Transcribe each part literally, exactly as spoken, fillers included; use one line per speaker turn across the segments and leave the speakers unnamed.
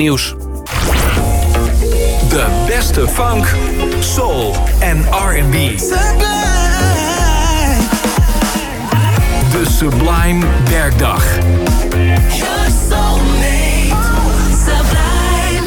Nieuws. De beste funk, soul en R en B. De Sublime Werkdag.
Your soulmate, Sublime.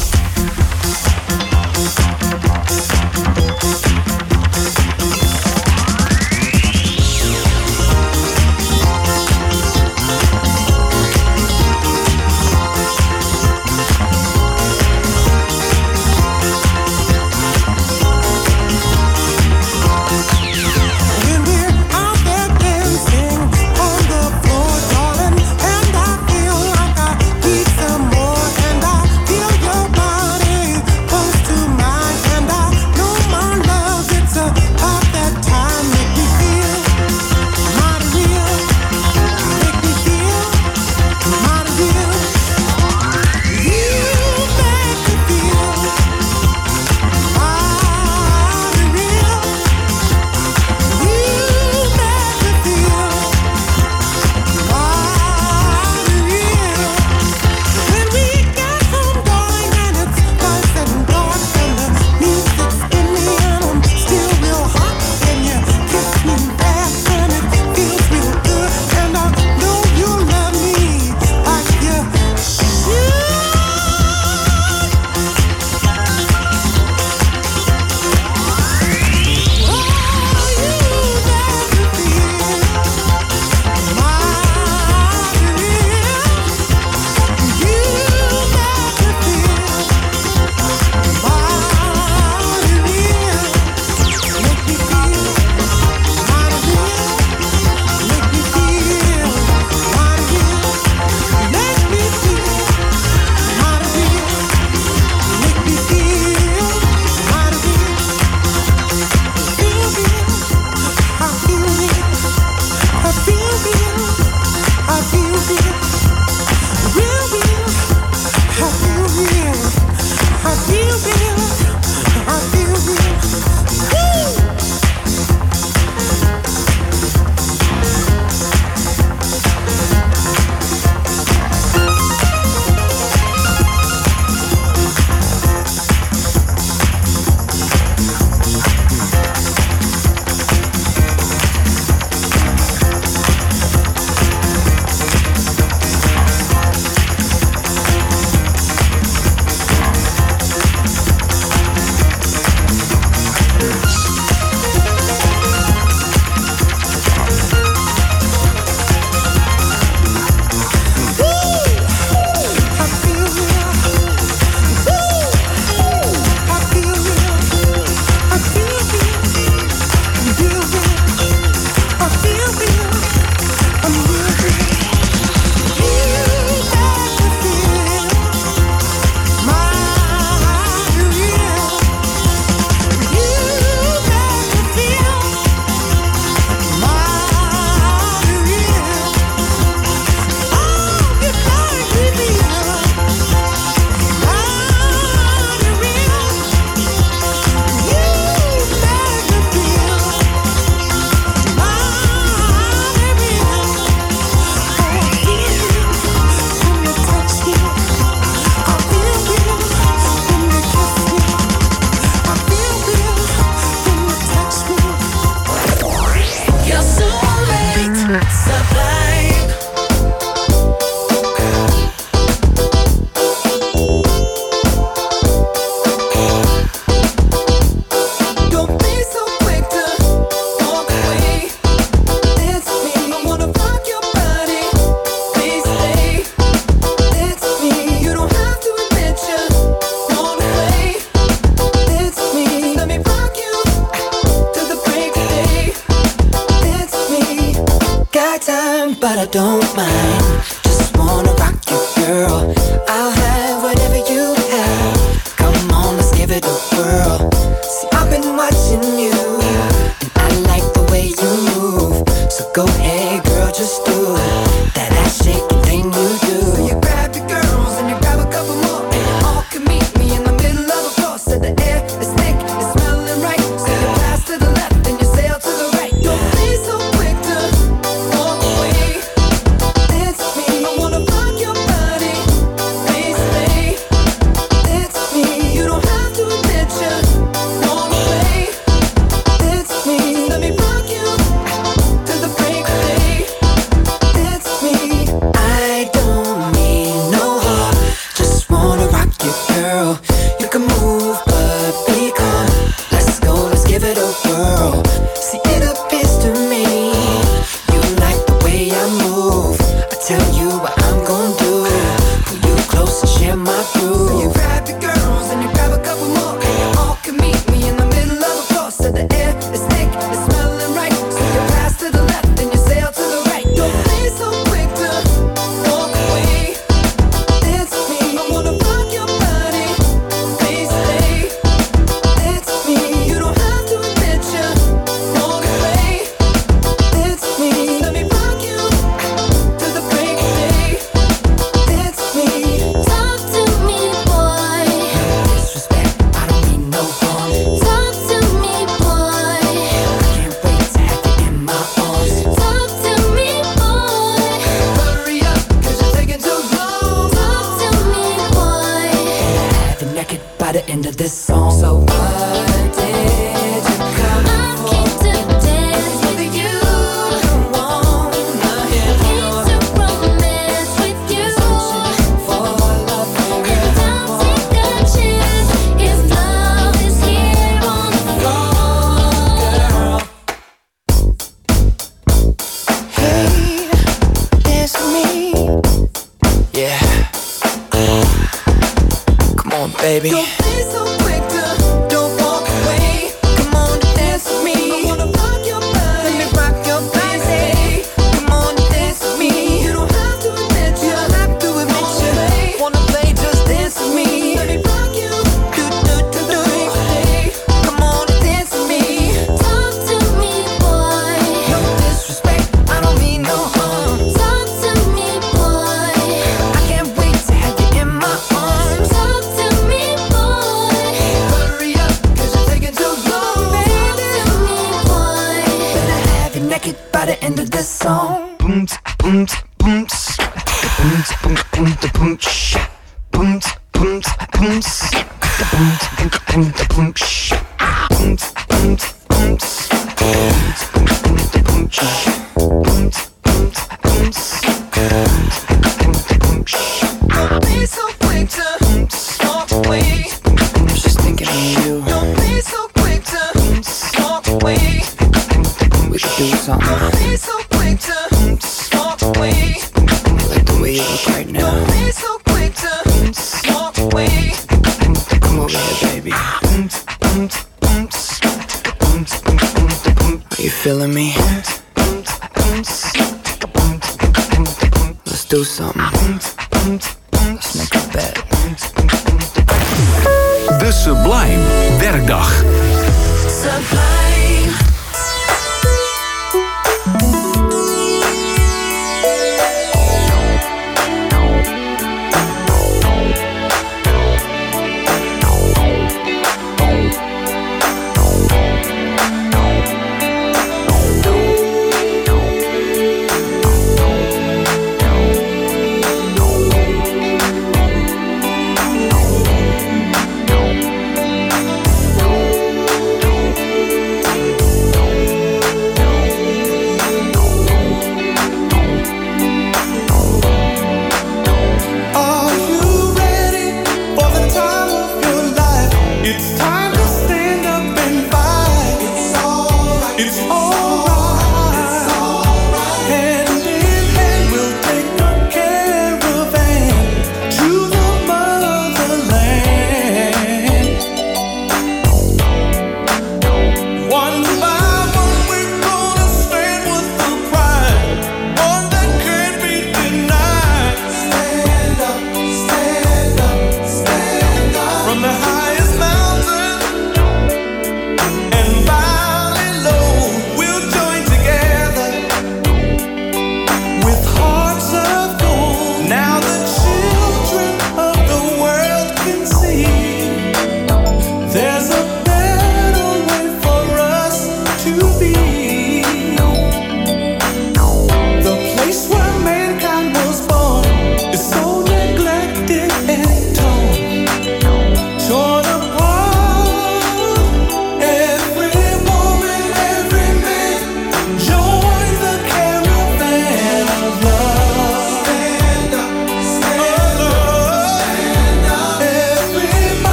But I don't mind. Just wanna rock you, girl. I'll have whatever you have. Come on, let's give it a whirl. See, I've been watching you, and I like the way you move. So go ahead, girl, just do that ass shaking thing you do. You grab your girls and you grab a couple more, and you all can meet me in the middle of the floor. So the air is thick, it's smelling right. So you pass to the left and you sail to the right. Don't be so quick to walk away. It's in my groove. So you grab your girls and you grab a couple more, and you all can meet me in the middle of the floor. So the air is thick, it's smelling right. So you pass to the left and you sail to the right. Don't be so quick to walk away. Dance with me, I wanna rock your body. Please stay. Dance with me, you don't have to admit you wanna play. Dance with me, let me rock you to the break of day. Dance with me,
Talk to me, boy.
disrespect, I don't mean no harm.
Talk to me, boy.
I can't wait to have you in my arms.
Talk to me, boy.
Hurry up, cause you're taking too long.
Talk to me, boy.
Have you naked by the end of this song. So what did you come
I
for?
came to dance with you.
Come on, I hear
Came
you.
to romance with you.
For love, for
And I'll take a chance if love is here on the floor.
Hey, dance with me. Yeah. Come on, baby. Don't be so quick to don't walk away. Come on, dance with me. I wanna rock your body. Let me rock your body. Come on, dance with me. You don't have to admit you. You don't have to admit you. Wanna play, just dance with me. Let me rock you. Do do do do. Come on, dance with me.
Talk to me, boy.
No disrespect, I don't mean no harm.
Talk to me, boy.
I can't wait to have you in my arms.
Talk to me, boy.
Hurry up, cause you're taking too long,
Talk
baby.
to me, boy.
Better have you naked by the end of this song.
Booms, booms, booms, booms, booms, booms, booms, booms, booms, booms, booms, booms, booms, booms, booms, booms,
Don't be so quick to walk away.
I was just thinking of you.
Don't be so quick to walk away.
We could do something
Don't be so quick to walk away.
like the way you look right now.
Don't be so quick to walk away.
Come over here, baby. Are you feeling me? Let's do something. Let's make a bet.
De Sublime Werkdag.
Sublime.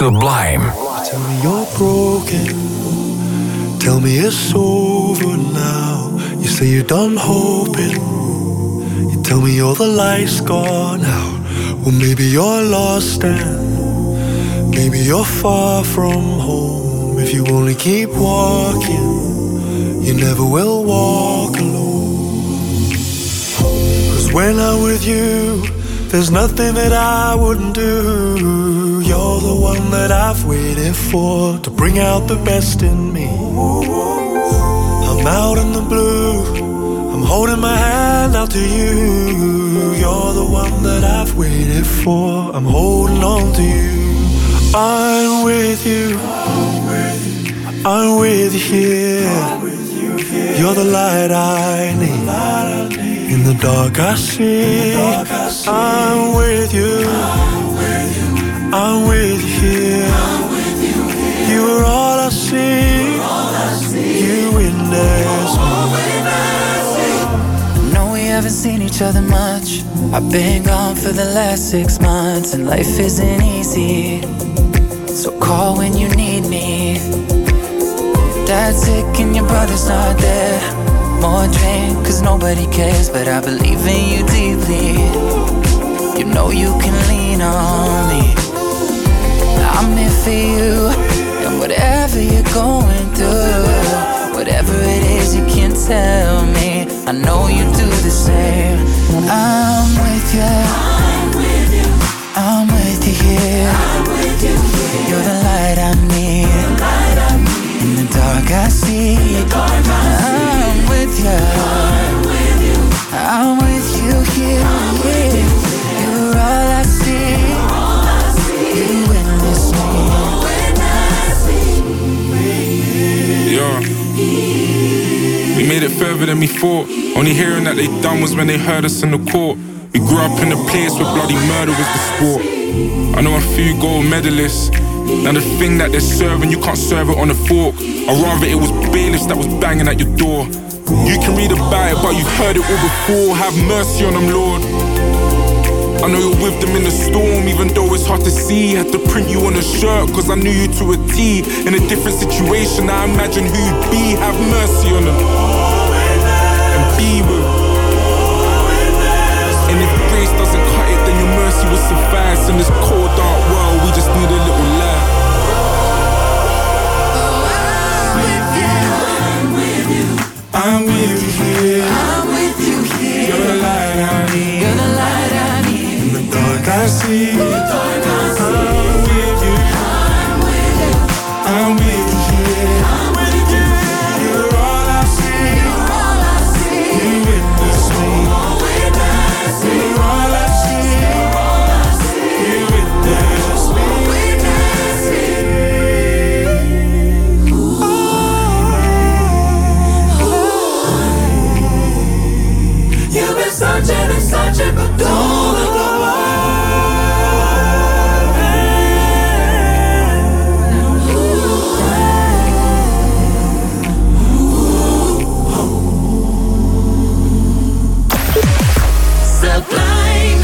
Sublime.
Tell me you're broken. Tell me it's over now. You say you're done hoping. You tell me all the light's gone out. Well, maybe you're lost and maybe you're far from home. If you only keep walking, you never will walk alone. 'Cause when I'm with you, there's nothing that I wouldn't do. You're the one that I've waited for to bring out the best in me. I'm out in the blue, I'm holding my hand out to you. You're the one that I've waited for, I'm holding on to you. I'm with you, I'm with you here. You're the light I need. In the dark I see, I'm with you, I'm with you here. You are all I see, you witness me.
I know we haven't seen each other much. I've been gone for the last six months and life isn't easy. So call when you need me. Dad's sick and your brother's not there. More drink cause nobody cares, but I believe in you deeply. You know you can lean on me. I'm here for you, and whatever you're going through, whatever it is you can tell me, I know you do the same. I'm with you, I'm with you here. You're the light I need. In the dark I see. I'm with you, I'm with you here. You're all I see. You witness me.
Yeah. We made it further than we thought. Only hearing that they done was when they heard us in the court. We grew up in a place where bloody murder was the sport. I know a few gold medalists. Now the thing that they're serving, you can't serve it on a fork. Or rather it was bailiffs that was banging at your door. You can read about it, but you've heard it all before. Have mercy on them, Lord. I know you're with them in the storm, even though it's hard to see. Had to print you on a shirt, cause I knew you to a T. In a different situation, I imagine who you'd be. Have mercy on them and be with. And if grace doesn't cut it, then your mercy will suffice. In this cold, dark world, we just need a little light. I'm with you here.
I'm with you here.
You're the light I need.
You're the light I need.
In the dark I see.
In the dark I see.
I'm with you.
I'm with you.
I'm with you here.
I'm with you.
You're all I see.
You're all I see.
You witness me.
Witness me.
You're all I see.
You're all I see.
You witness me.
Witness me.
You've been searching and searching, but don't look away. Sublime.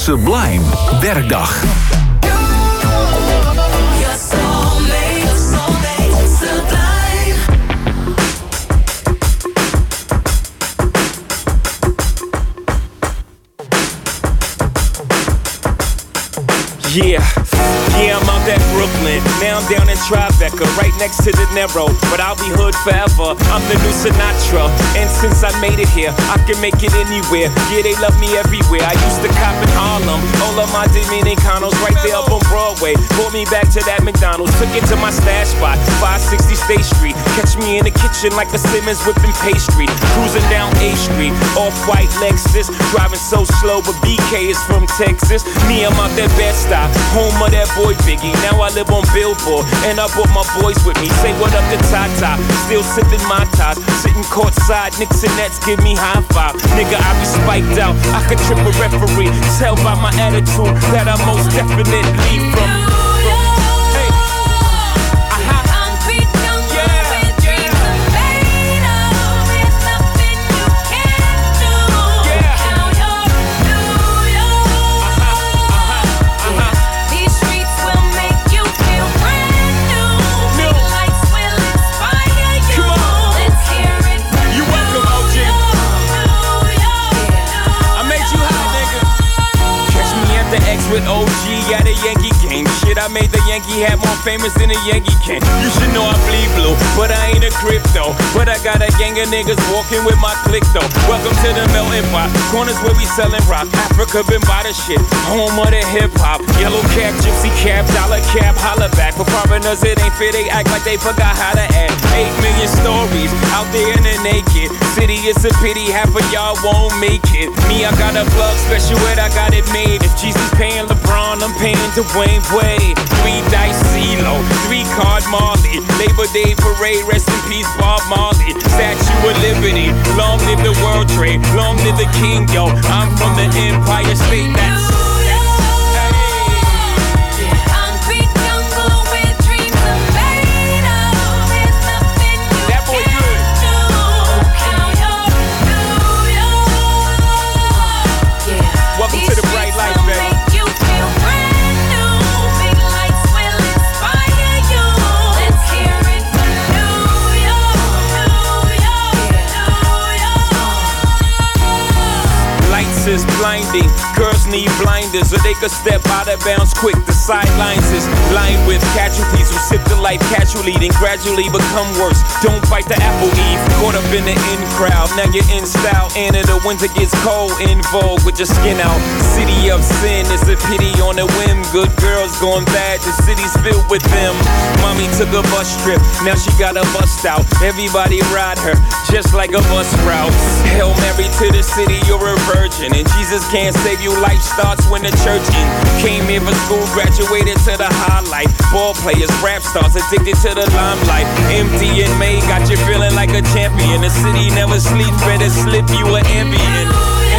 Sublime Werkdag.
Yeah, yeah, I'm out at Brooklyn. Now I'm down in Tribeca, right next to the Narrow. But I'll be hood forever. I'm the new Sinatra. And since I made it here, I can make it anywhere. Yeah, they love me everywhere. I used to cop in Harlem. All of my Dominicanos right there up on Broadway. Pulled me back to that McDonald's. Took it to my stash spot, five sixty State Street. Catch me in the kitchen like a Simmons whipping pastry. Cruising down A Street, off-white Lexus. Driving so slow, but B K is from Texas. Me, I'm out that Bed-Stuy, home of that boy Biggie. Now I live on Billboard, and I brought my boys with me. Say what up to Tata, still sipping my ties. Sitting courtside, Knicks and Nets give me high five. Nigga, I be spiked out, I could trip a referee. Tell by my attitude that I most definitely from. With O G at a Yankee game. Shit, I made the Yankee hat more famous than a Yankee can. You should know I bleed blue, but I ain't a crypto. But I got a gang of niggas walking with my click though. Welcome to the melting pot. Corners where we selling rock. Africa been by the shit. Home of the hip hop. Yellow cap, gypsy cap, dollar cap, holla back. For foreigners it ain't fair, they act like they forgot how to act. Eight million stories out there in the naked city. It's a pity half of y'all won't make it. Me, I got a plug special ed, I got it made. If Jesus paying LeBron, I'm paying Dwayne Wade. Three dice CeeLo, three card Marley. Labor Day parade, rest in peace Bob Marley. Statue of Liberty, long live the World Trade, long live the King, yo. I'm from the Empire State, that's is blinding. Girls need blinders so they could step out of bounds quick. The sidelines is lined with casualties who sip the life casually, then gradually become worse. Don't bite the apple, Eve. Caught up in the in crowd, now you're in style. And in the winter gets cold, in vogue with your skin out. City of sin is a pity on a whim. Good girls going bad, the city's filled with them. Mommy took a bus trip, now she got a bust out. Everybody ride her, just like a bus route. Hail Mary to the city, you're a virgin. And Jesus can't save you, life starts when the church ends. Came here for school, graduated to the highlight. Ball players, rap stars, addicted to the limelight. Empty in May, got you feeling like a champion. The city never sleeps, better slip you an ambient.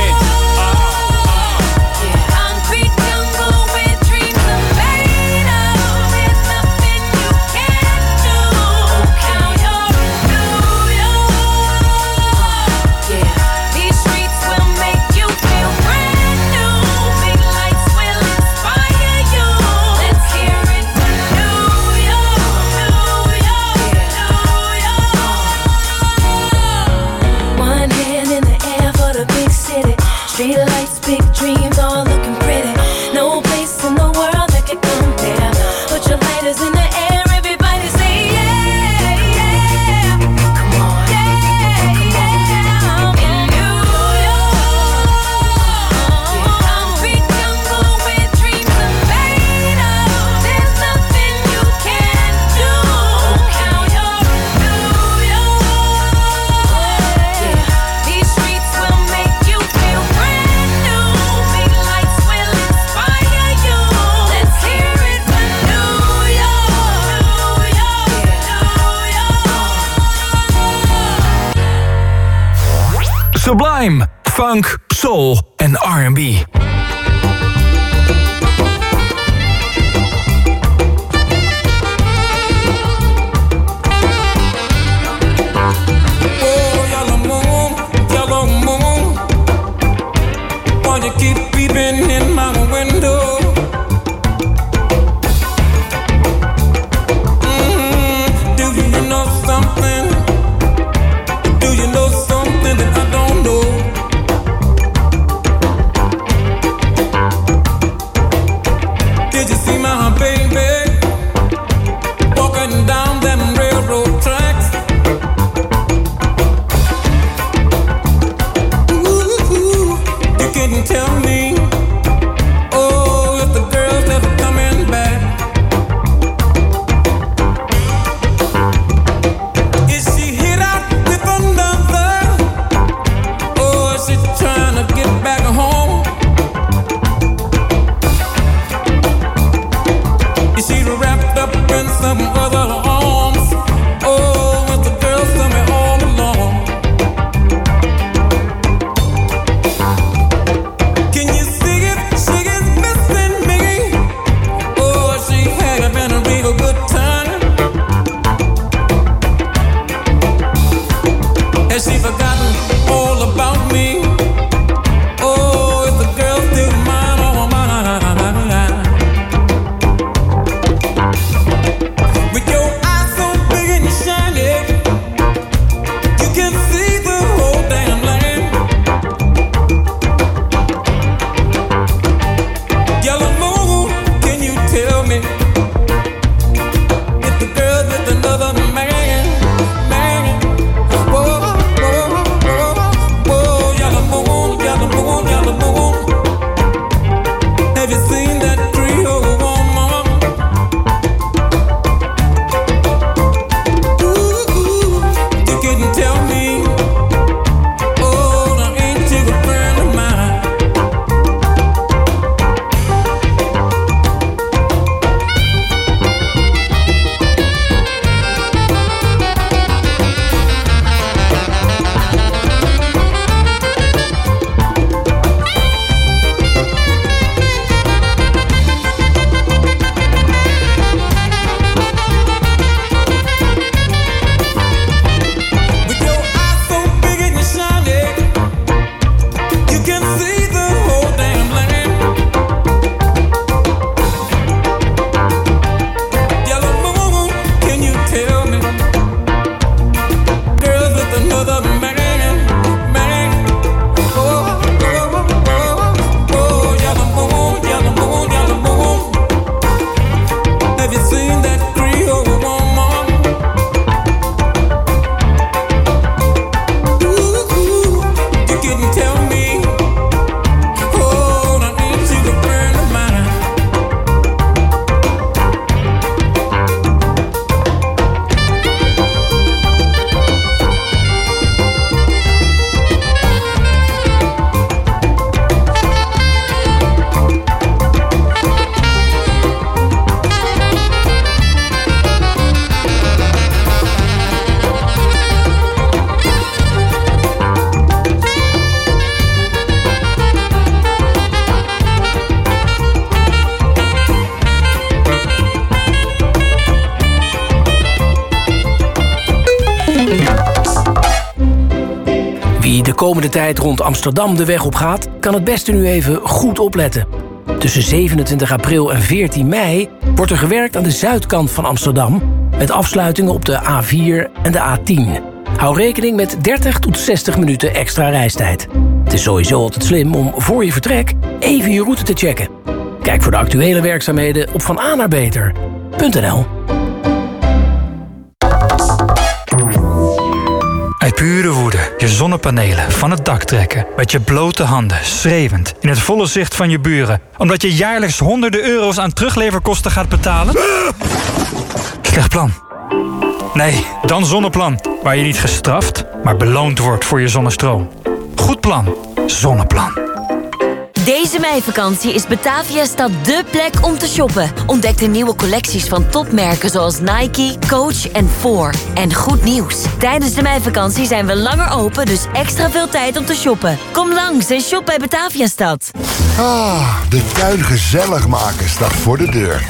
Street lights, big dreams, all looking pretty. No place in the world that could compare. Put your lighters in the air, everybody say yeah, yeah. Come on, yeah, yeah. I'm in New York. Concrete jungle where dreams are made of. There's nothing you can't do. Count your New York. Yeah, these streets will make you feel brand.
Sublime, funk, soul en R and B.
Yellow moon, yellow moon, why you keep peeping in my
komende tijd rond Amsterdam de weg op gaat, kan het beste nu even goed opletten. Tussen zevenentwintig april en veertien mei wordt er gewerkt aan de zuidkant van Amsterdam, met afsluitingen op de A vier en de A tien. Hou rekening met dertig tot zestig minuten extra reistijd. Het is sowieso altijd slim om voor je vertrek even je route te checken. Kijk voor de actuele werkzaamheden op vananaarbeter punt n l.
Uit pure woede je zonnepanelen van het dak trekken. Met je blote handen, schreeuwend, in het volle zicht van je buren. Omdat je jaarlijks honderden euro's aan terugleverkosten gaat betalen? Slecht plan. Nee, dan Zonneplan. Waar je niet gestraft, maar beloond wordt voor je zonnestroom. Goed plan. Zonneplan.
Deze meivakantie is Bataviastad dé plek om te shoppen. Ontdek de nieuwe collecties van topmerken zoals Nike, Coach en Four. En goed nieuws. Tijdens de meivakantie zijn we langer open, dus extra veel tijd om te shoppen. Kom langs en shop bij Bataviastad.
Ah, de tuin gezellig maken staat voor de deur.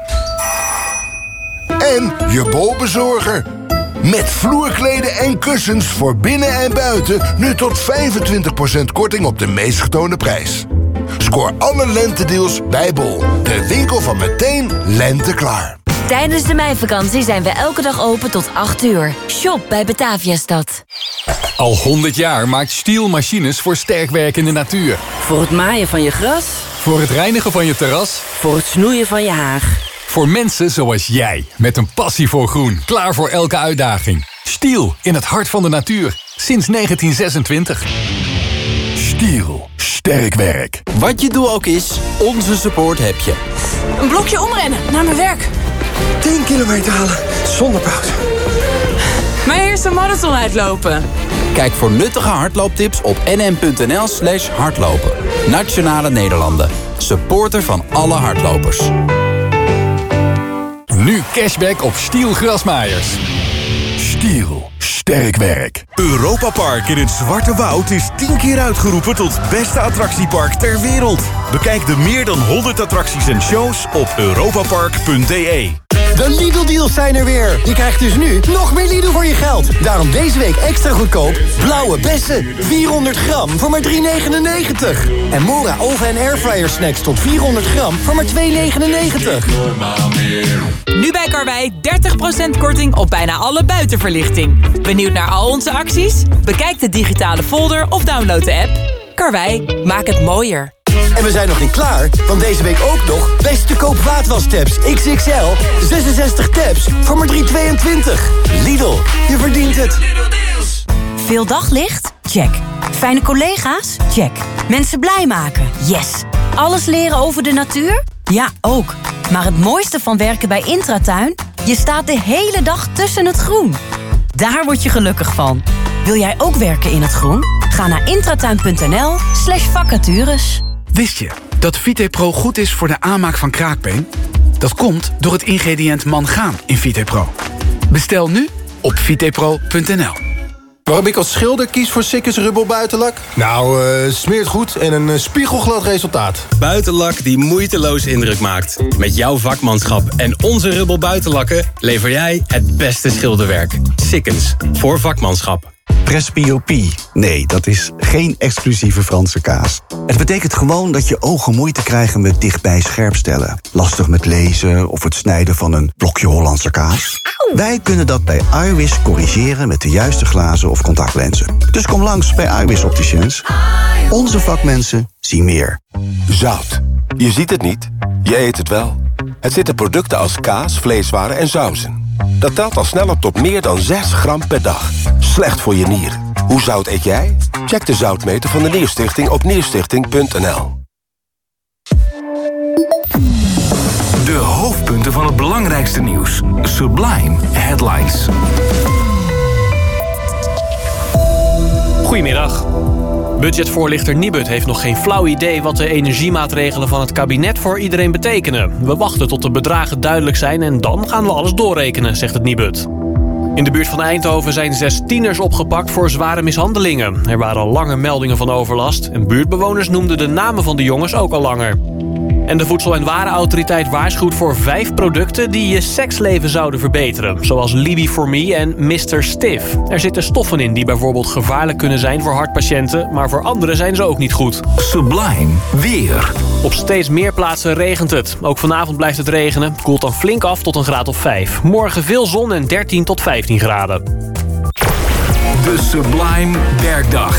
En je bolbezorger. Met vloerkleden en kussens voor binnen en buiten nu tot vijfentwintig procent korting op de meest getoonde prijs. Scoor alle lentedeals bij Bol. De winkel van meteen lente klaar.
Tijdens de meivakantie zijn we elke dag open tot acht uur. Shop bij Bataviastad.
Al honderd jaar maakt Stihl machines voor sterk werkende natuur.
Voor het maaien van je gras.
Voor het reinigen van je terras.
Voor het snoeien van je haag.
Voor mensen zoals jij, met een passie voor groen. Klaar voor elke uitdaging. Stihl, in het hart van de natuur. Sinds negentien zesentwintig.
Stihl, sterk werk. Wat je doel ook is, onze support heb je.
Een blokje omrennen, naar mijn werk.
tien kilometer halen, zonder pauze.
Mijn eerste marathon uitlopen.
Kijk voor nuttige hardlooptips op nm.nl slash hardlopen. Nationale Nederlanden. Supporter van alle hardlopers.
Nu cashback op Stihl grasmaaiers.
Stihl, sterk werk.
Europa Park in het Zwarte Woud is tien keer uitgeroepen tot beste attractiepark ter wereld. Bekijk de meer dan honderd attracties en shows op europapark punt d e.
De Lidl-deals zijn er weer. Je krijgt dus nu nog meer Lidl voor je geld. Daarom deze week extra goedkoop. Blauwe bessen, vierhonderd gram voor maar drie negenennegentig. En Mora oven- en airfryer snacks tot vierhonderd gram voor maar twee negenennegentig.
Nu bij Karwei dertig procent korting op bijna alle buitenverlichting. Benieuwd naar al onze acties? Bekijk de digitale folder of download de app. Karwei, maak het mooier.
En we zijn nog niet klaar, want deze week ook nog best te koop vaatwastabs X X L. zesenzestig tabs voor maar drie tweeëntwintig. Lidl, je verdient het.
Veel daglicht? Check. Fijne collega's? Check. Mensen blij maken? Yes. Alles leren over de natuur? Ja, ook. Maar het mooiste van werken bij Intratuin? Je staat de hele dag tussen het groen. Daar word je gelukkig van. Wil jij ook werken in het groen? Ga naar intratuin.nl slash vacatures.
Wist je dat VitePro goed is voor de aanmaak van kraakbeen? Dat komt door het ingrediënt mangaan in VitePro. Bestel nu op vitepro punt n l.
Waarom ik als schilder kies voor Sikkes Rubbel buitenlak? Nou, uh, smeert goed en een uh, spiegelglad resultaat.
Buitenlak die moeiteloos indruk maakt. Met jouw vakmanschap en onze Rubbel buitenlakken lever jij het beste schilderwerk. Sikkens, voor vakmanschap.
Presbyopie. Nee, dat is geen exclusieve Franse kaas. Het betekent gewoon dat je ogen moeite krijgen met dichtbij scherpstellen. Lastig met lezen of het snijden van een blokje Hollandse kaas. Wij kunnen dat bij iWis corrigeren met de juiste glazen of contactlenzen. Dus kom langs bij iWis Opticians. Onze vakmensen zien meer.
Zout. Je ziet het niet, je eet het wel. Het zit in producten als kaas, vleeswaren en sauzen. Dat telt al snel op tot meer dan zes gram per dag. Slecht voor je nieren. Hoe zout eet jij? Check de zoutmeter van de Nierstichting op nierstichting punt n l.
De hoofdpunten van het belangrijkste nieuws. Sublime Headlines.
Goedemiddag. Budgetvoorlichter Nibud heeft nog geen flauw idee wat de energiemaatregelen van het kabinet voor iedereen betekenen. We wachten tot de bedragen duidelijk zijn en dan gaan we alles doorrekenen, zegt het Nibud. In de buurt van Eindhoven zijn zes tieners opgepakt voor zware mishandelingen. Er waren al lange meldingen van overlast en buurtbewoners noemden de namen van de jongens ook al langer. En de Voedsel- en Warenautoriteit waarschuwt voor vijf producten die je seksleven zouden verbeteren. Zoals Libby for Me en mister Stiff. Er zitten stoffen in die bijvoorbeeld gevaarlijk kunnen zijn voor hartpatiënten, maar voor anderen zijn ze ook niet goed.
Sublime weer.
Op steeds meer plaatsen regent het. Ook vanavond blijft het regenen. Het koelt dan flink af tot een graad of vijf. Morgen veel zon en dertien tot vijftien graden.
De Sublime werkdag.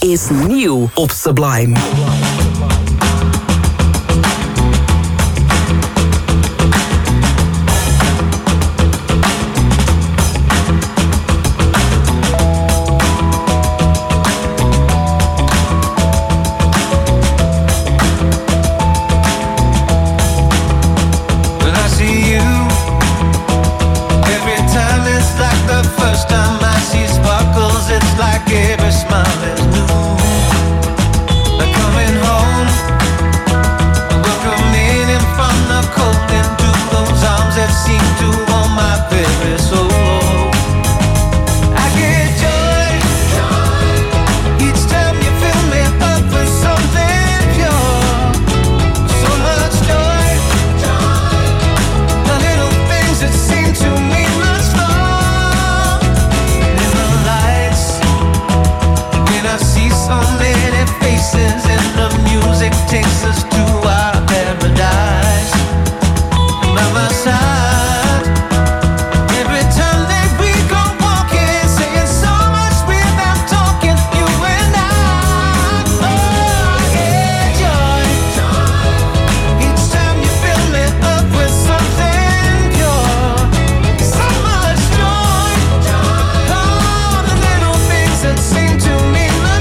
is nieuw op Sublime.
Every smile is new. Like coming home, welcoming in from the cold into those arms that seem to warm my very soul. I get joy, each time you fill me up with something pure. So much joy, the little things that seem to mean much more. In the lights, I see so many faces and the music takes us to our paradise. By my side, every time that we go walking, saying so much without talking, you and I. Oh, I get joy, each time you fill me up with something pure. So much joy, all the little things that seem to me.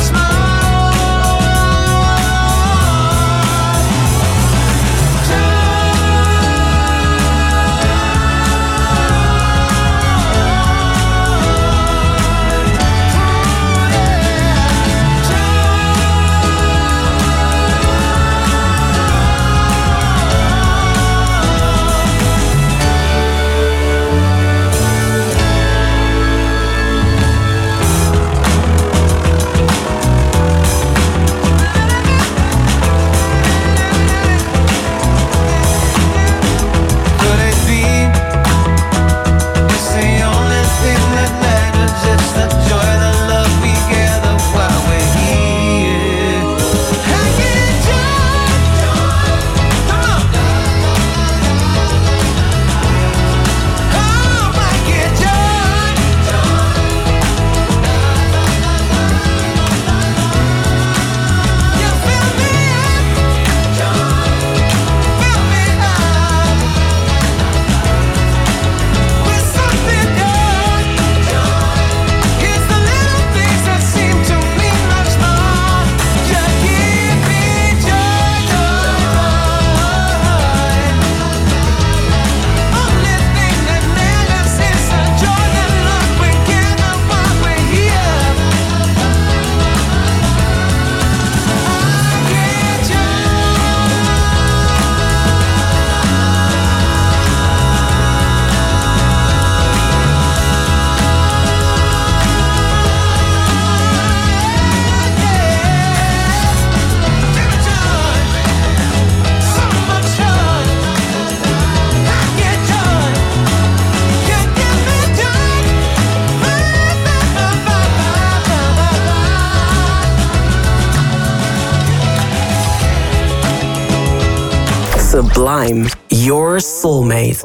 Sublime, your soulmate.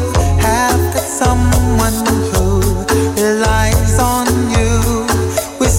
Someone who relies on you with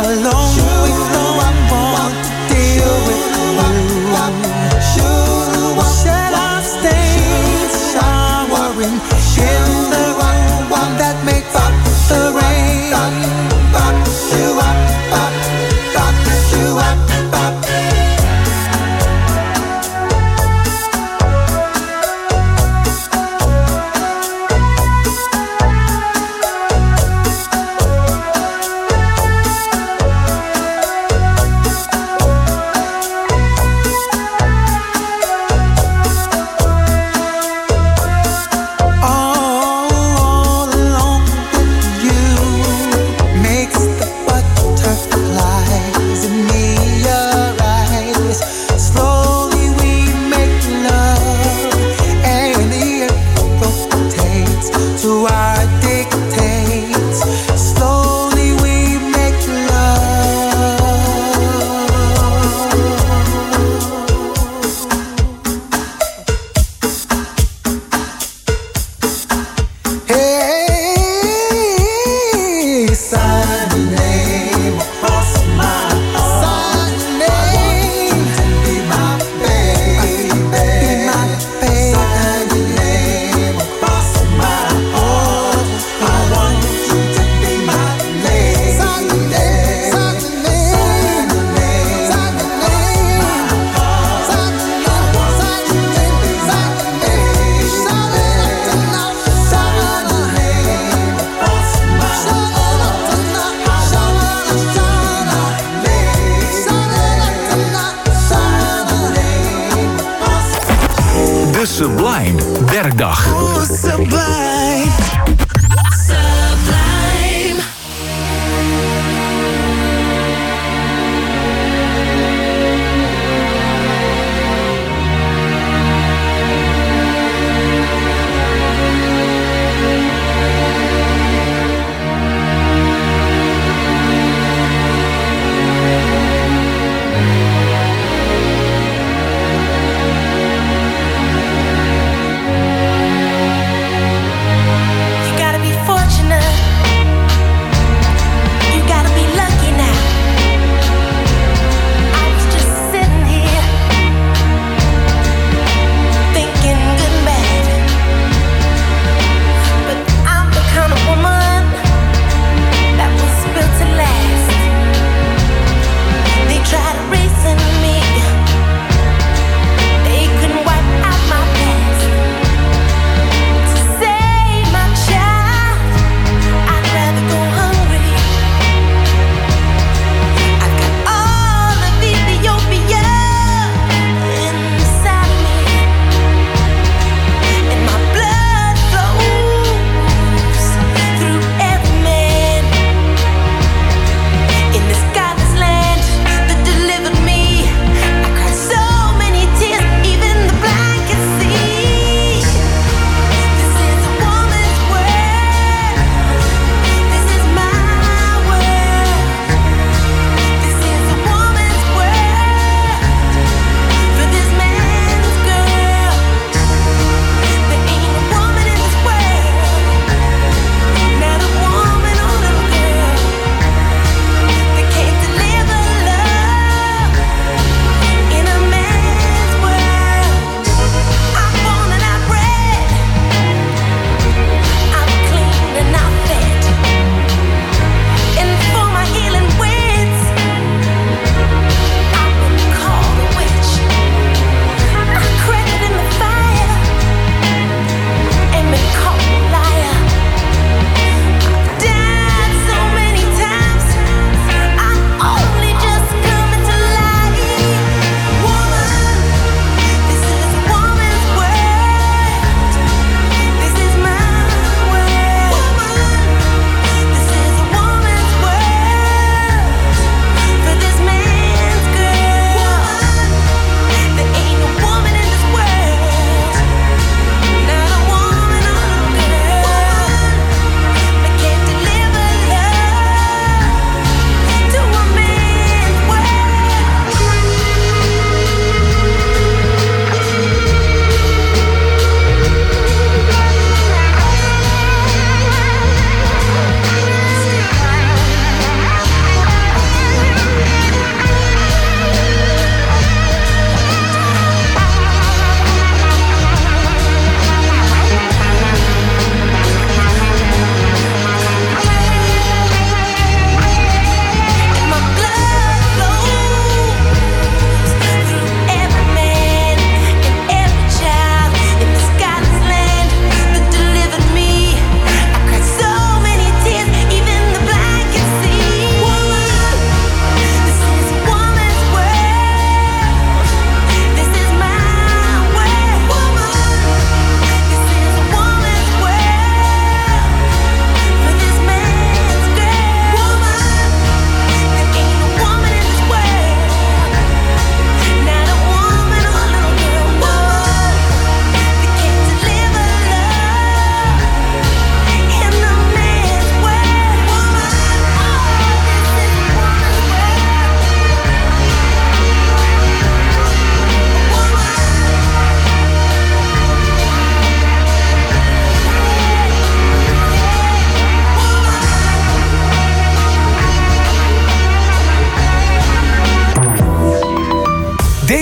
alone, even though I want to deal with you. Shall I stay showering in the one that makes up the rain?
Sublime Werkdag.
Oh, Sublime.
Sublime.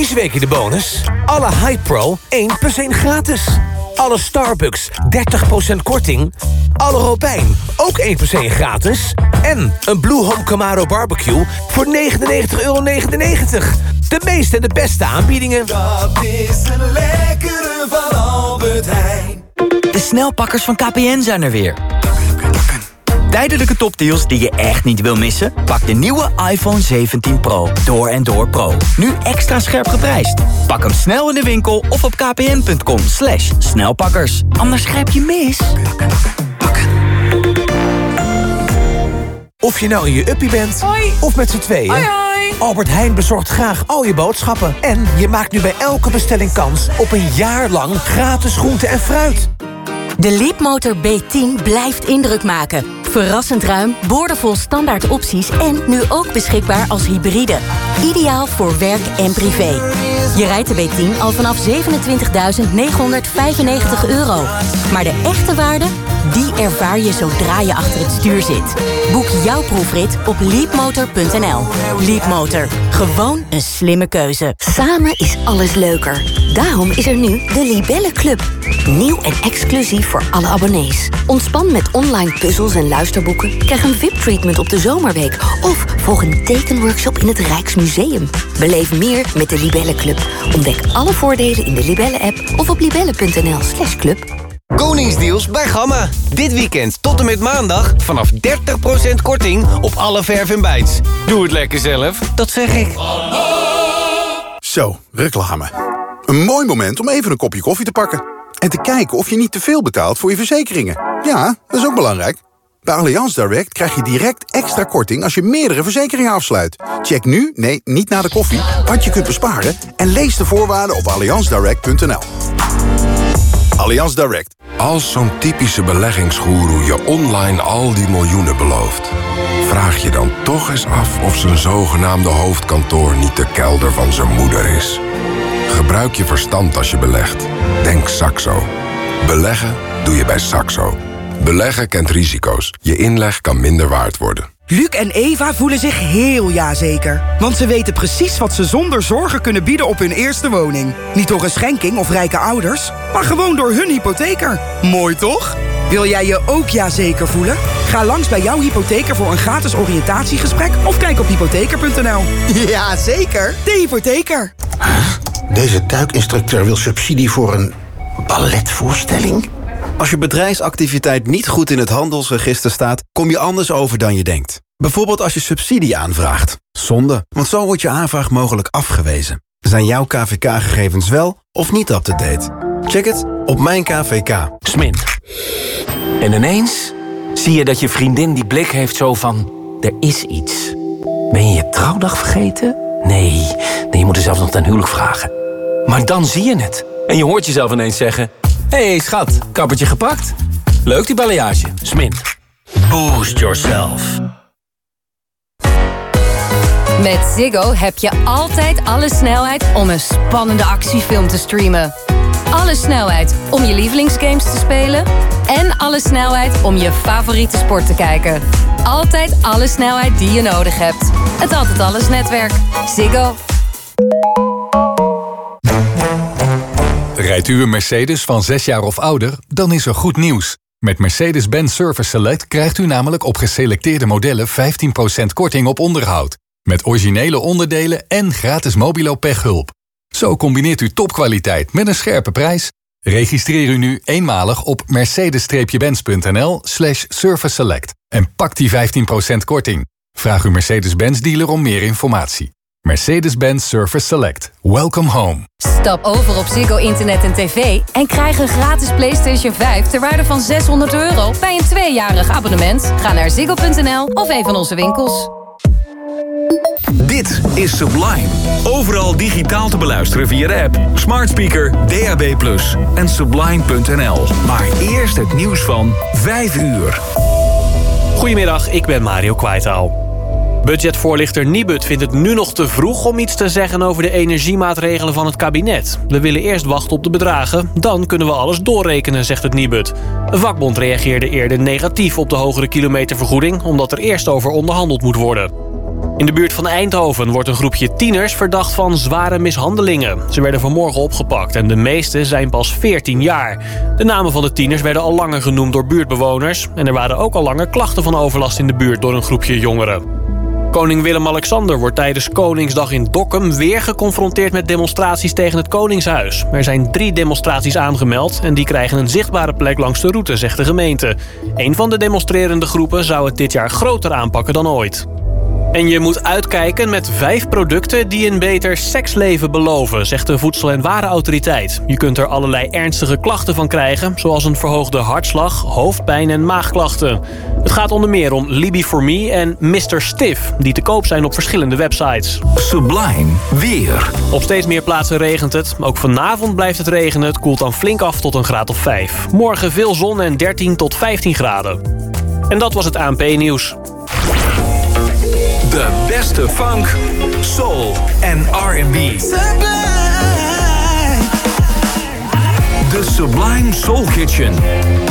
Deze week in de bonus. Alle Hype Pro één plus één gratis. Alle Starbucks dertig procent korting. Alle Robijn ook één plus één gratis. En een Blue Home Camaro Barbecue voor negenennegentig euro negenennegentig. De meeste en de beste aanbiedingen.
Dat is een lekkere van Albert Heijn.
De snelpakkers van K P N zijn er weer. Tijdelijke topdeals die je echt niet wil missen? Pak de nieuwe iPhone zeventien Pro. Door en door Pro. Nu extra scherp geprijsd. Pak hem snel in de winkel of op kpn.com slash snelpakkers. Anders grijp je mis.
Of je nou in je uppie bent, hoi. Of met z'n tweeën.
Hoi, hoi.
Albert Heijn bezorgt graag al je boodschappen. En je maakt nu bij elke bestelling kans op een jaar lang gratis groente en fruit.
De Leapmotor B tien blijft indruk maken. Verrassend ruim, boordevol standaard opties en nu ook beschikbaar als hybride. Ideaal voor werk en privé. Je rijdt de B tien al vanaf zevenentwintigduizend negenhonderdvijfennegentig euro. Maar de echte waarde, die ervaar je zodra je achter het stuur zit. Boek jouw proefrit op leapmotor punt n l. Leapmotor, gewoon een slimme keuze.
Samen is alles leuker. Daarom is er nu de Libelle Club. Nieuw en exclusief voor alle abonnees. Ontspan met online puzzels en luisterboeken. Krijg een V I P-treatment op de zomerweek. Of volg een tekenworkshop in het Rijksmuseum. Beleef meer met de Libelle Club. Ontdek alle voordelen in de Libelle-app of op libelle punt n l slash club.
Koningsdeals bij Gamma. Dit weekend tot en met maandag vanaf dertig procent korting op alle verf en bijts. Doe het lekker zelf, dat zeg ik.
Zo, reclame. Een mooi moment om even een kopje koffie te pakken. En te kijken of je niet te veel betaalt voor je verzekeringen. Ja, dat is ook belangrijk. Bij Allianz Direct krijg je direct extra korting als je meerdere verzekeringen afsluit. Check nu, nee, niet na de koffie, wat je kunt besparen en lees de voorwaarden op allianz direct punt n l. Allianz Direct.
Als zo'n typische beleggingsgoeroe je online al die miljoenen belooft, vraag je dan toch eens af of zijn zogenaamde hoofdkantoor niet de kelder van zijn moeder is. Gebruik je verstand als je belegt. Denk Saxo. Beleggen doe je bij Saxo. Beleggen kent risico's. Je inleg kan minder waard worden.
Luc en Eva voelen zich heel ja-zeker. Want ze weten precies wat ze zonder zorgen kunnen bieden op hun eerste woning. Niet door een schenking of rijke ouders, maar gewoon door hun hypotheker. Mooi toch? Wil jij je ook ja-zeker voelen? Ga langs bij jouw hypotheker voor een gratis oriëntatiegesprek of kijk op hypotheker punt n l. Ja, zeker. De hypotheker.
Deze duikinstructeur wil subsidie voor een balletvoorstelling?
Als je bedrijfsactiviteit niet goed in het handelsregister staat, kom je anders over dan je denkt. Bijvoorbeeld als je subsidie aanvraagt. Zonde, want zo wordt je aanvraag mogelijk afgewezen. Zijn jouw K V K-gegevens wel of niet up-to-date? Check het op Mijn K V K.
Smin. En ineens zie je dat je vriendin die blik heeft zo van, er is iets. Ben je je trouwdag vergeten? Nee, nee, je moet er zelfs nog ten huwelijk vragen. Maar dan zie je het. En je hoort jezelf ineens zeggen, hé hey, schat, kappertje gepakt? Leuk die balayage. Smin. Boost yourself.
Met Ziggo heb je altijd alle snelheid om een spannende actiefilm te streamen. Alle snelheid om je lievelingsgames te spelen. En alle snelheid om je favoriete sport te kijken. Altijd alle snelheid die je nodig hebt. Het Altijd Alles netwerk. Ziggo.
Rijdt u een Mercedes van zes jaar of ouder? Dan is er goed nieuws. Met Mercedes-Benz Service Select krijgt u namelijk op geselecteerde modellen vijftien procent korting op onderhoud. Met originele onderdelen en gratis mobilo pechhulp. Zo combineert u topkwaliteit met een scherpe prijs. Registreer u nu eenmalig op mercedes-benz punt n l slash service select en pak die vijftien procent korting. Vraag uw Mercedes-Benz dealer om meer informatie. Mercedes-Benz Service Select. Welcome home.
Stap over op Ziggo Internet en tv en krijg een gratis PlayStation vijf ter waarde van zeshonderd euro bij een tweejarig abonnement. Ga naar ziggo punt n l of een van onze winkels.
Dit is Sublime. Overal digitaal te beluisteren via de app, smart speaker, D A B plus, en sublime punt n l. Maar eerst het nieuws van vijf uur.
Goedemiddag, ik ben Mario Kwaitaal. Budgetvoorlichter Nibud vindt het nu nog te vroeg om iets te zeggen over de energiemaatregelen van het kabinet. We willen eerst wachten op de bedragen, dan kunnen we alles doorrekenen, zegt het Nibud. Een vakbond reageerde eerder negatief op de hogere kilometervergoeding, omdat er eerst over onderhandeld moet worden. In de buurt van Eindhoven wordt een groepje tieners verdacht van zware mishandelingen. Ze werden vanmorgen opgepakt en de meeste zijn pas veertien jaar. De namen van de tieners werden al langer genoemd door buurtbewoners. En er waren ook al langer klachten van overlast in de buurt door een groepje jongeren. Koning Willem-Alexander wordt tijdens Koningsdag in Dokkum weer geconfronteerd met demonstraties tegen het Koningshuis. Er zijn drie demonstraties aangemeld en die krijgen een zichtbare plek langs de route, zegt de gemeente. Een van de demonstrerende groepen zou het dit jaar groter aanpakken dan ooit. En je moet uitkijken met vijf producten die een beter seksleven beloven, zegt de Voedsel- en Warenautoriteit. Je kunt er allerlei ernstige klachten van krijgen, zoals een verhoogde hartslag, hoofdpijn en maagklachten. Het gaat onder meer om Libby for Me en mister Stiff, die te koop zijn op verschillende websites.
Sublime weer.
Op steeds meer plaatsen regent het. Ook vanavond blijft het regenen. Het koelt dan flink af tot een graad of vijf. Morgen veel zon en dertien tot vijftien graden. En dat was het A N P-nieuws.
De beste funk, soul en R en B. De Sublime Soul Kitchen.